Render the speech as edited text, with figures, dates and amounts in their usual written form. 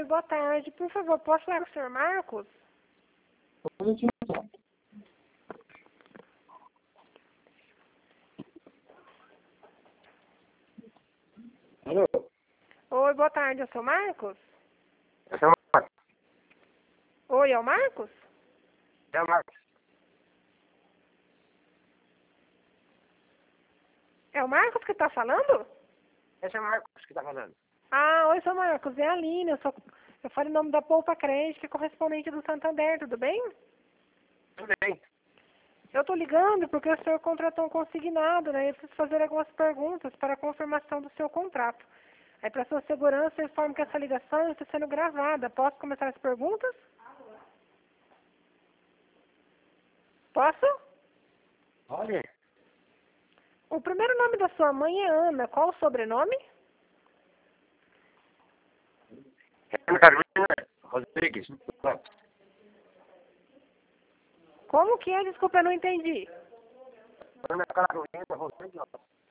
Oi, boa tarde. Por favor, posso falar com o senhor Marcos? Alô? Oi, boa tarde. É o seu Marcos? Esse é o Marcos. Oi, é o Marcos? É o Marcos. É o Marcos que tá falando? Esse é o Marcos que tá falando. Ah, oi, seu Marcos. É a Aline. Eu falo em nome da Poupa Crédito, que é correspondente do Santander, tudo bem? Tudo bem. Eu tô ligando porque o senhor contratou um consignado, né? Eu preciso fazer algumas perguntas para a confirmação do seu contrato. Aí, para sua segurança, eu informo que essa ligação está sendo gravada. Posso começar as perguntas? Posso? Olha, O primeiro nome da sua mãe é Ana. Qual o sobrenome? Ana Carolina Rodrigues Lopes. Como que é? Desculpa, eu não entendi. Ana Carolina Rodrigues Lopes.